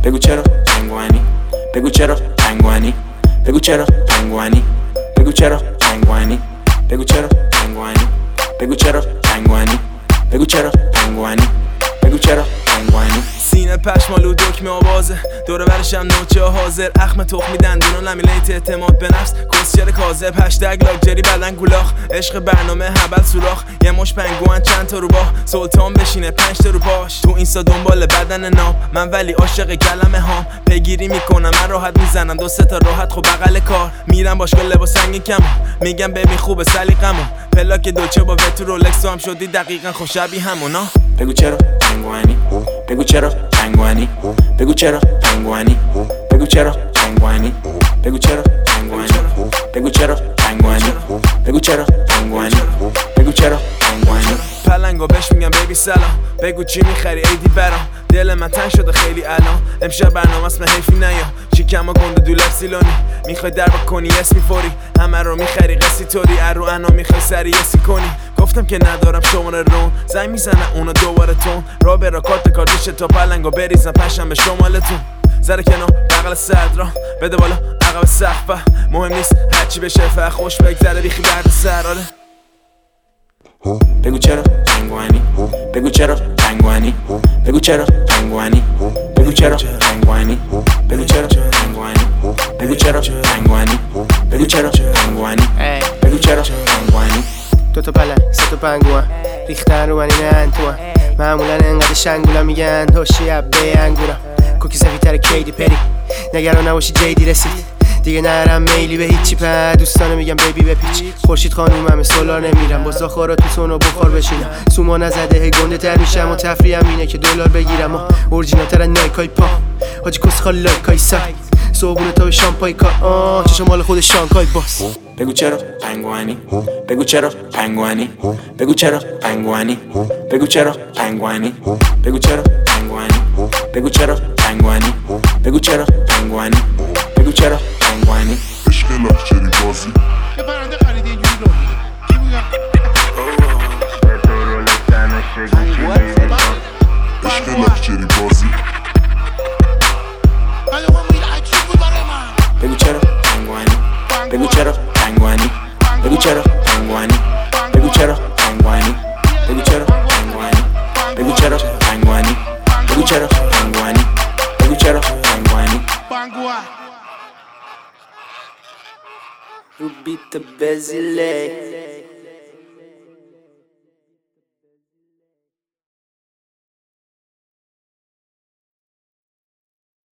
بگو چرا پنگوانی، بگو چرا پنگوانی، بگو چرا پنگوانی، بگو چرا پنگوانی، بگو چرا پنگوانی، بگو چرا پنگوانی، بگو چرا پنگوانی، بگو چرا پنگوانی. سینه پشمالو دکمه آوازه دوره برشم نوچه حاضر اخم تخمی دندونو لمیلیت اعتماد به نفس کسچر کاذب هشتگ لاکچری بدن گولاخ عشق برنامه هبل سوراخ یه مش پنگوان چند تا رو باه سلطان بشینه 5 تا رو پاش تو اینستا دنبال بدن نام من ولی عاشق کلمه هام پیگیری میکنم من راحت میزنم 2 3 تا راحت خب بغل کار میرم باشگاه لباس رنگین کمو میگم ببین خوبه سلیقمو پلاک دوچه با وتو رولکس هم شدی دقیقاً خب شبیه همونا. بگو چرا پنگوانی، بگو چرا پنگوانی، بگو چرا پنگوانی، بگو چرا پنگوانی، بگو چرا پنگوانی، بگو چرا پنگوانی، بگو چرا پنگوانی، بگو چرا پنگوانی. پلنگو بهش میگم بیبی سلام بگو چی میخری ایدی برام دل من تنگ شده خیلی الان امشب برنامه است من حیفی نیا چیکما گنده دولار سیلانی میخوای در کنی اسمی فوری همه رو میخری قصی طوری ارو انا میخوای سری اسی کنی گفتم که ندارم شماره رون زنگ میزنه اونو دوباره تون را برا کارت کاردیشه تا پلنگو بریزم پشم به شمالتون زره کنار بغل صدرا بده بالا عقب سقف مهم نیست هرچی بشه فقط خوش بگذره بیخی درد سراره. بگو چرا پنگوانی، بگو چرا پنگوانی، بگو چرا پنگوانی، بگو چرا پنگوانی، بگو چرا پنگوانی، بگو چرا پنگوانی، بگو چرا پنگوانی، بگو چرا پنگوانی. 2 تا پلنگ 3 تا پنگوان ریختن رو من این انتوان معمولا انقدر شنگولا میگن هوشی عبه انگورم کوکی سفیدتر کیدی پری نگران نباشی جیدی رسید دیگه نرم میلی به هیچی په دوستانه میگم بیبی بپیچ خورشید خانومم سولار نمیرم با زاخارا تو سونو بخار بشینم سوما نزده گنده تر میشم و تفریحم اینه که دلار بگیرم و اورجینال‌تر نایکای پا حاجی کس خال لایکای سایت صبحونه تا به شامپای کار چشم مال خود شانکای باس. بگو چرا پنگوانی، بگو چرا پنگوانی، بگو چرا پنگوانی، بگو چرا پنگوانی، بگو چرا پنگوانی، بگو چرا پنگوانی، بگو چرا پنگوانی، بگو چرا پنگوانی. عشق لاکچری بازی یه پرنده خریدی اینجوری رو میده کی بودم؟ عشق لاکچری بازی ولی اون میره عجیب بود برای من. بگو چرا پنگوانی، بگو چرا پنگوانی، بگو چرا پنگوانی، بگو چرا پنگوانی، بگو چرا پنگوانی، بگو چرا پنگوانی، بگو چرا پنگوانی، بگو چرا پنگوانی. پنگوان رو بیت بزیله